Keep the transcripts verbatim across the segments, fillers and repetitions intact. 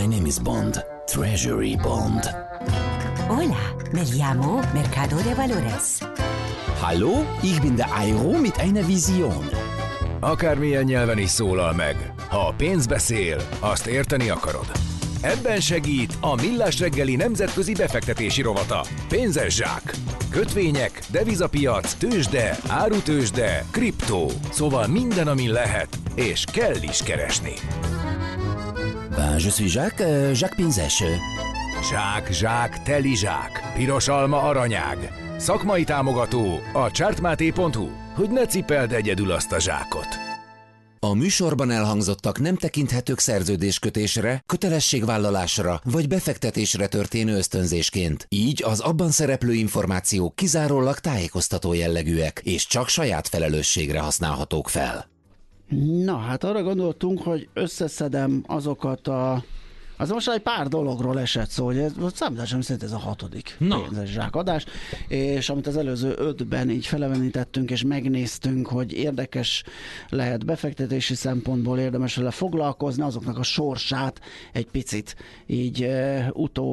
My name is Bond. Treasury Bond. Hola, me llamo Mercado de Valores. Hallo, ich bin der Euro mit einer Vision. Akármilyen nyelven is szólal meg, ha a pénz beszél, azt érteni akarod. Ebben segít a Millás reggeli nemzetközi befektetési rovata. Pénzes zsák. Kötvények, devizapiac, tőzsde, árutőzsde, kriptó. Szóval minden, amin lehet, és kell is keresni. Ben, je suis Jacques, euh, Jacques Pénzes. Zsák, zsák, teli zsák. Piros alma, aranyág. Szakmai támogató a chartmáté pont hu, hogy ne cipeld egyedül azt a zsákot. A műsorban elhangzottak nem tekinthetők szerződéskötésre, kötelességvállalásra vagy befektetésre történő ösztönzésként. Így az abban szereplő információk kizárólag tájékoztató jellegűek, és csak saját felelősségre használhatók fel. Na, hát arra gondoltunk, hogy összeszedem azokat a... Az most egy pár dologról esett szó, hogy ez, számításom szerint ez a hatodik no. pénzes zsákadás, és amit az előző ötben így felevenítettünk, és megnéztünk, hogy érdekes lehet befektetési szempontból, érdemes vele foglalkozni, azoknak a sorsát egy picit így uh,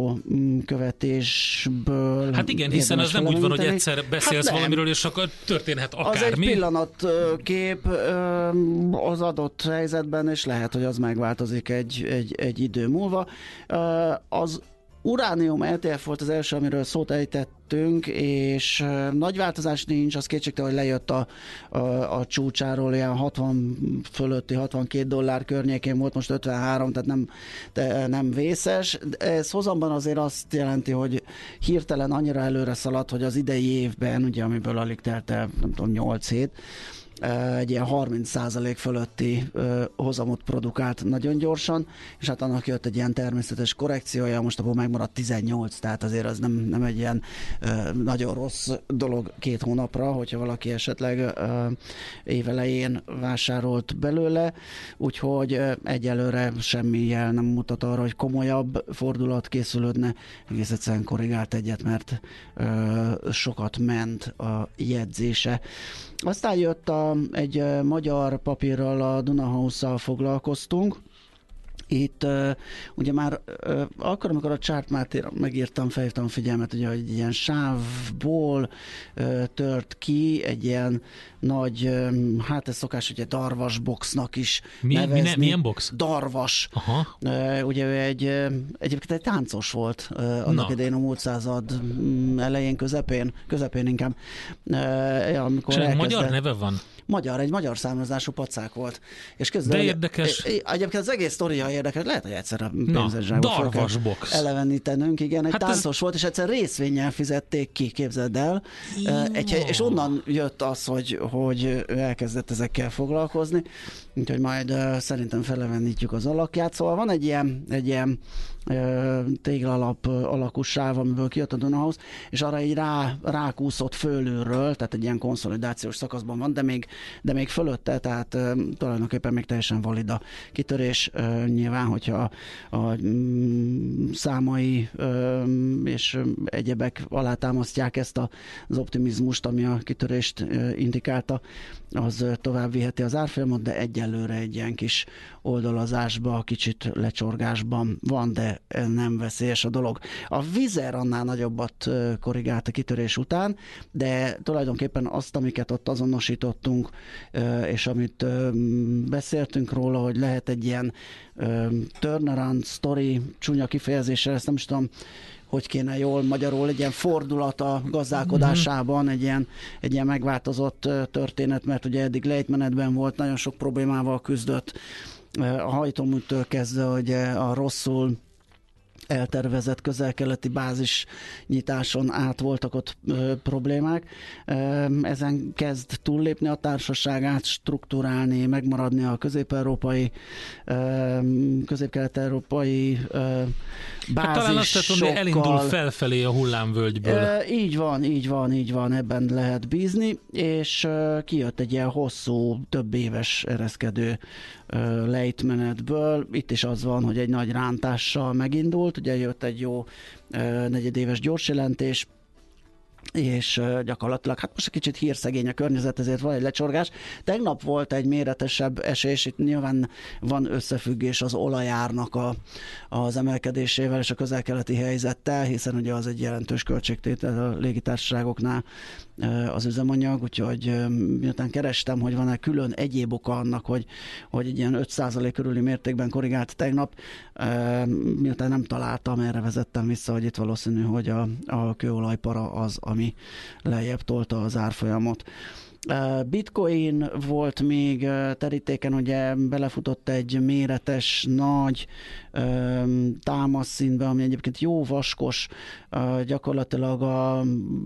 utókövetésből. Hát igen, hiszen az nem úgy van, hogy egyszer beszélsz hát valamiről, és akkor történhet akármi. Az egy pillanatkép az adott helyzetben, és lehet, hogy az megváltozik egy, egy, egy idő múlva. Az uránium é té ef volt az első, amiről szót ejtettünk, és nagy változás nincs, az kétségtelen, hogy lejött a, a, a csúcsáról, ilyen hatvan fölötti, hatvankét dollár környékén volt, most ötvenhárom, tehát nem, de nem vészes. Ez hozamban azért azt jelenti, hogy hirtelen annyira előre szaladt, hogy az idei évben, ugye amiből alig telt el, nem tudom, nyolc hét, egy ilyen harminc százalék fölötti ö, hozamot produkált nagyon gyorsan, és hát annak jött egy ilyen természetes korrekciója, most abból megmaradt tizennyolc, tehát azért az nem, nem egy ilyen ö, nagyon rossz dolog két hónapra, hogyha valaki esetleg ö, évelején vásárolt belőle, úgyhogy ö, egyelőre semmi jel nem mutat arra, hogy komolyabb fordulat készülődne, egész egyszerűen korrigált egyet, mert ö, sokat ment a jegyzése. Aztán jött a, egy magyar papírral, a Dunahouse-szal foglalkoztunk. Itt uh, ugye már uh, akkor, amikor a Chartmátéra megírtam, felhívtam a figyelmet, ugye, hogy egy ilyen sávból uh, tört ki, egy ilyen nagy, um, hát ez szokás ugye darvas boxnak is milyen, nevezni. Milyen, milyen box? Darvas. Aha. Uh, ugye ő egy, uh, egyébként egy táncos volt uh, annak no. idején a múlt század um, elején, közepén, közepén inkább. Uh, amikor elkezdett... magyar neve van? Magyar, egy magyar származású pacák volt. És közben, de érdekes. Egyébként az egész sztoria érdekes, lehet, hogy egyszer a pénzes zsákot elevenítenünk, igen, egy hát táncos ez... volt, és egyszer részvénnyel fizették ki, képzeld el, egy, és onnan jött az, hogy, hogy elkezdett ezekkel foglalkozni, úgyhogy majd uh, szerintem felevenítjük az alakját, szóval van egy ilyen, egy ilyen uh, téglalap uh, alakú sáv, amiből kijött a Dunahouse, és arra így rá, rákúszott fölülről, tehát egy ilyen konszolidációs szakaszban van, de még, de még fölötte, tehát uh, tulajdonképpen még teljesen valid a kitörés, uh, nyilván, hogyha a, a mm, számai uh, és egyebek alátámasztják ezt a, az optimizmust, ami a kitörést uh, indikálta, az uh, tovább viheti az árfolyamot, de egyelőre egy ilyen kis oldalazásba, kicsit lecsorgásban van, de nem veszélyes a dolog. A Vizer annál nagyobbat uh, korrigált a kitörés után, de tulajdonképpen azt, amiket ott azonosítottunk, uh, és amit uh, beszéltünk róla, hogy lehet egy ilyen uh, turnaround story, csúnya kifejezéssel, ezt nem is tudom, hogy kéne jól magyarul, egy ilyen fordulat a gazdálkodásában, egy ilyen, egy ilyen megváltozott történet, mert ugye eddig lejtmenetben volt, nagyon sok problémával küzdött, a hajtóműtől kezdve, hogy a rosszul eltervezett közel-keleti bázis nyitáson át voltak ott ö, problémák. Ö, ezen kezd túllépni a társaság, átstruktúrálni, megmaradni a közép-európai, ö, közép-kelet-európai ö, bázis. Hát talán azt tudom, hogy elindul felfelé a hullámvölgyből. Ö, így van, így van, így van, ebben lehet bízni, és ö, kijött egy ilyen hosszú, több éves ereszkedő ö, lejtmenetből. Itt is az van, hogy egy nagy rántással megindult, ugye jött egy jó uh, negyedéves gyorsjelentés, és gyakorlatilag, hát most egy kicsit hírszegény a környezet, ezért van egy lecsorgás. Tegnap volt egy méretesebb esés, itt nyilván van összefüggés az olajárnak a, az emelkedésével és a közel-keleti helyzettel, hiszen ugye az egy jelentős költségtétel a légitársaságoknál az üzemanyag, úgyhogy miután kerestem, hogy van-e külön egyéb oka annak, hogy, hogy egy ilyen öt százalék körüli mértékben korrigált tegnap, miután nem találtam, erre vezettem vissza, hogy itt valószínű, hogy a, a kőolajpara az, ami lejjebb tolta az árfolyamot. Bitcoin volt még terítéken, ugye belefutott egy méretes, nagy támaszszínbe, ami egyébként jó vaskos, gyakorlatilag a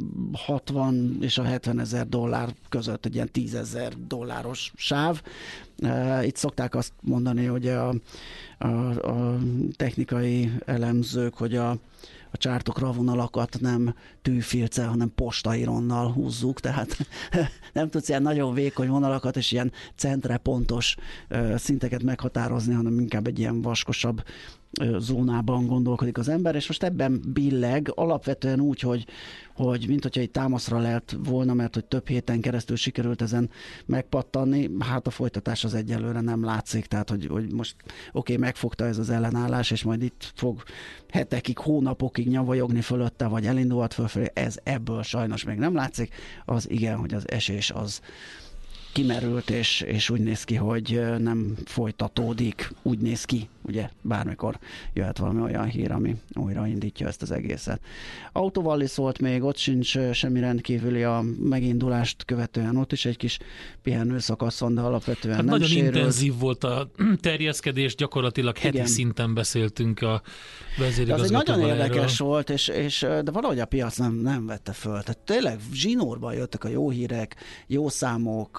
hatvan és a hetven ezer dollár között egy ilyen tízezer dolláros sáv. Itt szokták azt mondani, hogy a, a, a technikai elemzők, hogy a a csártokra a vonalakat nem tűfilccel, hanem postaironnal húzzuk, tehát nem tudsz ilyen nagyon vékony vonalakat és ilyen centre pontos szinteket meghatározni, hanem inkább egy ilyen vaskosabb zónában gondolkodik az ember, és most ebben billeg, alapvetően úgy, hogy, hogy mint hogyha egy támaszra lehet volna, mert hogy több héten keresztül sikerült ezen megpattanni, hát a folytatás az egyelőre nem látszik, tehát hogy, hogy most oké, okay, megfogta ez az ellenállás, és majd itt fog hetekig, hónapokig nyavajogni fölötte, vagy elindulhat fölfelé, ez ebből sajnos még nem látszik, az igen, hogy az esés az kimerült, és, és úgy néz ki, hogy nem folytatódik, úgy néz ki, ugye bármikor jöhet valami olyan hír, ami újraindítja ezt az egészet. Autóvalli szólt még, ott sincs semmi rendkívüli a megindulást követően, ott is egy kis pihenő szakasz van, de alapvetően hát nem nagyon sérült. Intenzív volt a terjeszkedés, gyakorlatilag heti igen. szinten beszéltünk a vezérigazgatóval. Ez egy nagyon érdekes erről. volt, és, és, de valahogy a piac nem, nem vette föl. Tehát tényleg zsinórban jöttek a jó hírek, jó számok,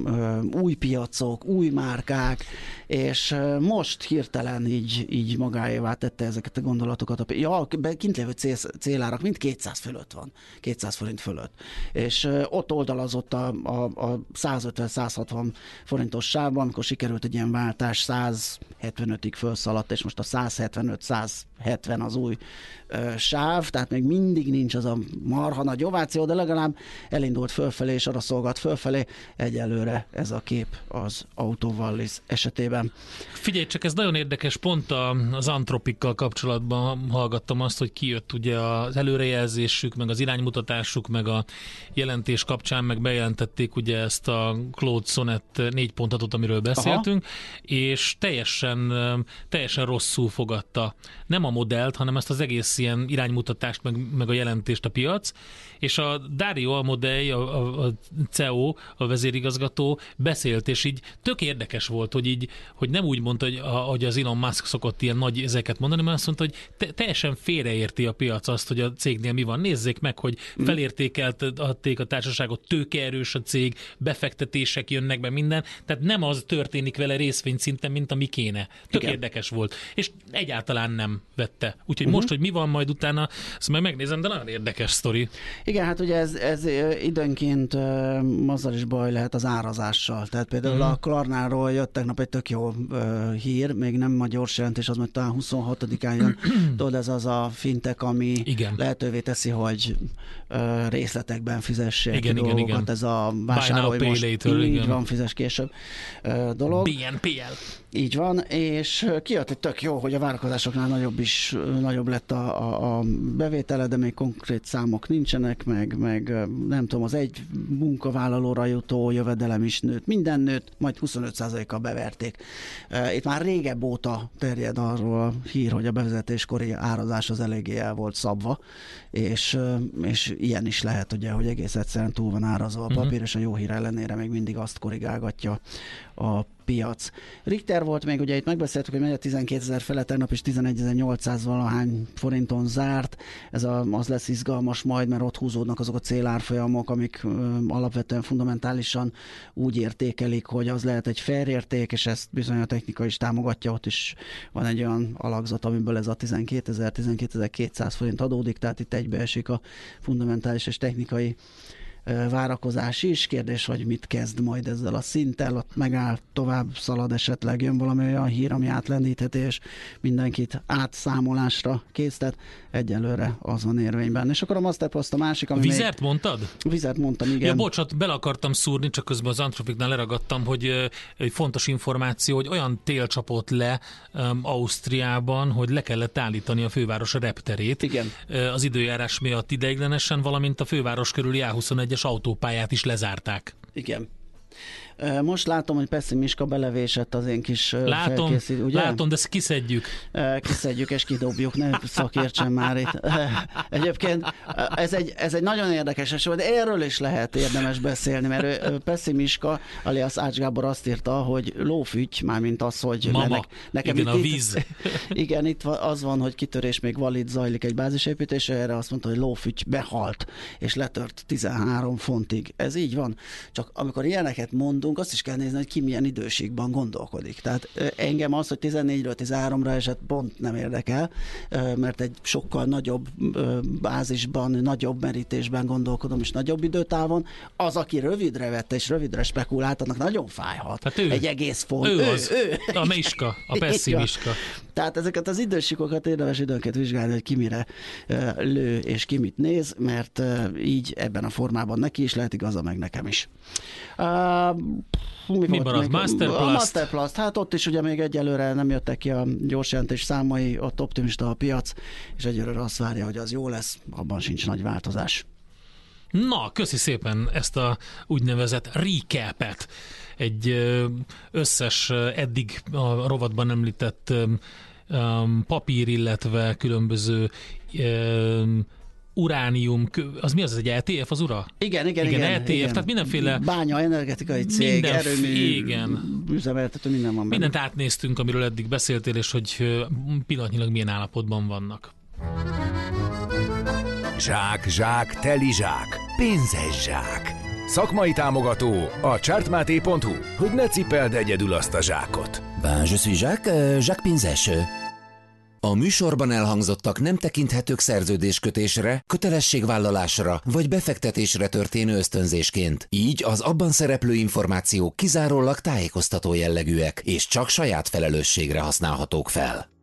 új piacok, új márkák, és most hirtelen így, így magáévá tette ezeket a gondolatokat. Ja, kint lévő cél, célárak mind kétszáz fölött van, kétszáz forint fölött. És ott oldalazott a, a, a százötven-százhatvan forintos sávban, amikor sikerült egy ilyen váltás, száz hetvenötig felszaladt, és most a száz hetvenöt száz hetven az új ö, sáv, tehát még mindig nincs az a marha nagy ováció, de legalább elindult fölfelé, és arra szolgált fölfelé. Egyelőre ez a kép az Autovallis esetében. Figyelj csak, ez nagyon érdekes, pont az Anthropikkal kapcsolatban hallgattam azt, hogy kijött ugye az előrejelzésük, meg az iránymutatásuk, meg a jelentés kapcsán, meg bejelentették ugye ezt a Claude Sonnet négy pont hatot, amiről beszéltünk, aha. és teljesen, teljesen rosszul fogadta. Nem a modellt, hanem ezt az egész ilyen iránymutatást, meg, meg a jelentést a piac, és a Dario Amodei, a, a, a cé e o, a vezérigazgató beszélt, és így tök érdekes volt, hogy így, hogy nem úgy mondta, hogy, hogy az Elon Musk szokott ilyen nagy ezeket mondani, mert azt mondta, hogy te, teljesen félreérti a piac azt, hogy a cégnél mi van. Nézzék meg, hogy felértékelték a társaságot, tőkeerős a cég, befektetések jönnek be, minden, tehát nem az történik vele részvényszinten, mint ami kéne. Tök igen. érdekes volt. És egyáltalán nem vette. Úgyhogy uh-huh. most, hogy mi van majd utána, azt majd megnézem, de nagyon érdekes sztori. Igen, hát ugye ez, ez időnként uh, azzal is baj lehet az árazással. Tehát például uh-huh. a Klarnáról jött tegnap egy tök jó uh, hír, még nem a gyors jelentés, az majd talán huszonhatodikán jön. Tudod, ez az a fintek, ami igen. lehetővé teszi, hogy uh, részletekben fizessék igen, dolgokat. Igen, igen. Ez a vásárolj most, later, így igen. van, fizes később uh, dolog. bé en pé el. Így van, és kijött egy tök jó, hogy a várakozásoknál nagyobb is, nagyobb lett a, a, a bevétele, de még konkrét számok nincsenek, meg, meg nem tudom, az egy munkavállalóra jutó jövedelem is nőtt, minden nőtt, majd huszonöt százalékkal beverték. Itt már régebb óta terjed arról a hír, hogy a bevezetéskori árazás az eléggé el volt szabva, és, és ilyen is lehet, ugye, hogy egész egyszerűen túl van árazva a papír, uh-huh. és a jó hír ellenére még mindig azt korrigálgatja a piac. Richter volt még, ugye itt megbeszéltük, hogy megy a tizenkétezer fele, tegnap is tizenegyezer-nyolcszáz valahány forinton zárt. Ez a, az lesz izgalmas majd, mert ott húzódnak azok a célárfolyamok, amik ö, alapvetően fundamentálisan úgy értékelik, hogy az lehet egy fair érték, és ezt bizony a technika is támogatja. Ott is van egy olyan alakzat, amiből ez a tizenkétezer-tizenkétezer-kétszáz forint adódik, tehát itt egybeesik a fundamentális és technikai várakozás is. Kérdés, hogy mit kezd majd ezzel a szinttel, ott megáll, tovább szalad, esetleg jön valami olyan hír, ami átlendítheti, és mindenkit átszámolásra késztet. Egyelőre az van érvényben. És akkor a Masterplast a másik, ami Vizert még... mondtad? Vizert mondtam, igen. Ja, bocsánat, bele akartam szúrni, csak közben az Antropiknál leragadtam, hogy egy fontos információ, hogy olyan tél csapott le um, Ausztriában, hogy le kellett állítani a főváros repterét. Igen. Az időjárás miatt ideiglenesen, valamint a főváros körüli á huszonegyes autópályát is lezárták. Igen. Most látom, hogy Pessi Miska belevésett az én kis látom, felkészít, ugye? Látom, de ezt kiszedjük. Kiszedjük és kidobjuk, ne szakértsen már itt. Egyébként ez egy, ez egy nagyon érdekes eset, de erről is lehet érdemes beszélni, mert Pessi Miska, alias Ács Gábor azt írta, hogy lófügy, mármint az, hogy Mama, ne, nekem igen, itt, a víz. Igen, itt az van, hogy kitörés még valid zajlik egy bázisépítés, erre azt mondta, hogy lófügy behalt, és letört tizenhárom fontig. Ez így van. Csak amikor ilyeneket mond, azt is kell nézni, hogy ki milyen időségben gondolkodik. Tehát engem az, hogy tizennégyről tizenháromra esett, pont nem érdekel, mert egy sokkal nagyobb bázisban, nagyobb merítésben gondolkodom, és nagyobb időtávon. Az, aki rövidre vette, és rövidre spekulált, annak nagyon fájhat. Hát ő, egy egész font. Ő, ő az. Ő. A Miska, a Pessi Miska. Tehát ezeket az idősíkokat érdemes időnként vizsgálni, hogy ki mire lő, és ki mit néz, mert így ebben a formában neki is lehet, igaza, meg nekem is. Uh, mi mi maradt? Masterplast? A Masterplast, hát ott is ugye még egyelőre nem jöttek ki a gyorsjelentés számai, ott optimista a piac, és egyelőre azt várja, hogy az jó lesz, abban sincs nagy változás. Na, köszi szépen ezt a úgynevezett recapet. Egy összes eddig a rovatban említett papír, illetve különböző uránium, az mi az, az egy é té ef az ura? Igen, igen, igen. igen é té ef, igen. Tehát mindenféle... Bánya, energetikai cég, mindenf- erőmű, igen. üzemeltető, minden van benne. Mindent átnéztünk, amiről eddig beszéltél, és hogy pillanatnyilag milyen állapotban vannak. Zsák, zsák, teli zsák, pénzes zsák. Szakmai támogató a chartmáté pont hu, hogy ne cipeld egyedül azt a zsákot. Ben, je suis Jacques, Jacques Pinzes. A műsorban elhangzottak nem tekinthetők szerződéskötésre, kötelességvállalásra vagy befektetésre történő ösztönzésként. Így az abban szereplő információk kizárólag tájékoztató jellegűek, és csak saját felelősségre használhatók fel.